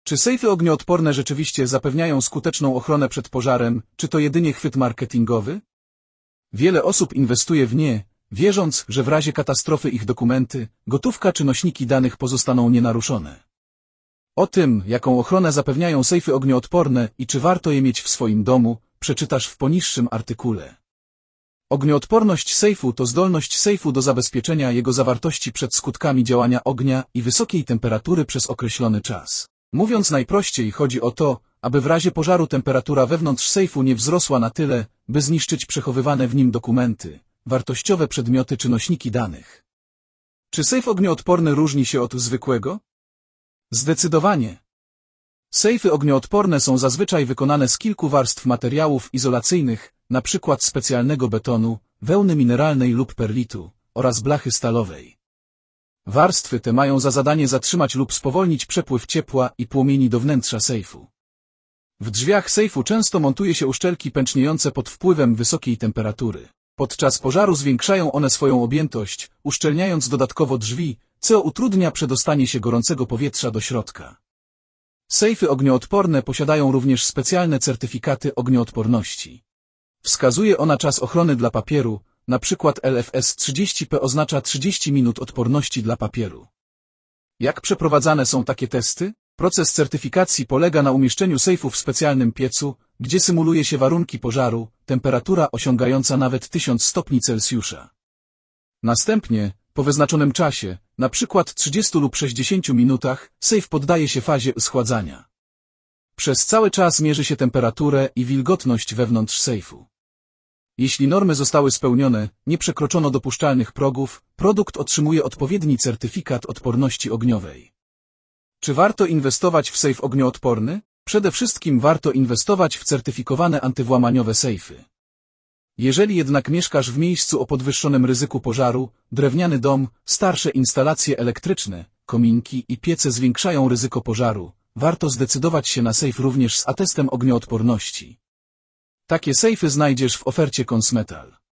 Czy sejfy ognioodporne rzeczywiście zapewniają skuteczną ochronę przed pożarem, czy to jedynie chwyt marketingowy? Wiele osób inwestuje w nie, wierząc, że w razie katastrofy ich dokumenty, gotówka czy nośniki danych pozostaną nienaruszone. O tym, jaką ochronę zapewniają sejfy ognioodporne i czy warto je mieć w swoim domu, przeczytasz w poniższym artykule. Ognioodporność sejfu to zdolność sejfu do zabezpieczenia jego zawartości przed skutkami działania ognia i wysokiej temperatury przez określony czas. Mówiąc najprościej, chodzi o to, aby w razie pożaru temperatura wewnątrz sejfu nie wzrosła na tyle, by zniszczyć przechowywane w nim dokumenty, wartościowe przedmioty czy nośniki danych. Czy sejf ognioodporny różni się od zwykłego? Zdecydowanie. Sejfy ognioodporne są zazwyczaj wykonane z kilku warstw materiałów izolacyjnych, np. specjalnego betonu, wełny mineralnej lub perlitu, oraz blachy stalowej. Warstwy te mają za zadanie zatrzymać lub spowolnić przepływ ciepła i płomieni do wnętrza sejfu. W drzwiach sejfu często montuje się uszczelki pęczniejące pod wpływem wysokiej temperatury. Podczas pożaru zwiększają one swoją objętość, uszczelniając dodatkowo drzwi, co utrudnia przedostanie się gorącego powietrza do środka. Sejfy ognioodporne posiadają również specjalne certyfikaty ognioodporności. Wskazuje ona czas ochrony dla papieru, np. LFS 30P oznacza 30 minut odporności dla papieru. Jak przeprowadzane są takie testy? Proces certyfikacji polega na umieszczeniu sejfu w specjalnym piecu, gdzie symuluje się warunki pożaru, temperatura osiągająca nawet 1000 stopni Celsjusza. Następnie, po wyznaczonym czasie, np. 30 lub 60 minutach, sejf poddaje się fazie schładzania. Przez cały czas mierzy się temperaturę i wilgotność wewnątrz sejfu. Jeśli normy zostały spełnione, nie przekroczono dopuszczalnych progów, produkt otrzymuje odpowiedni certyfikat odporności ogniowej. Czy warto inwestować w sejf ognioodporny? Przede wszystkim warto inwestować w certyfikowane antywłamaniowe sejfy. Jeżeli jednak mieszkasz w miejscu o podwyższonym ryzyku pożaru, drewniany dom, starsze instalacje elektryczne, kominki i piece zwiększają ryzyko pożaru, warto zdecydować się na sejf również z atestem ognioodporności. Takie sejfy znajdziesz w ofercie Consmetal.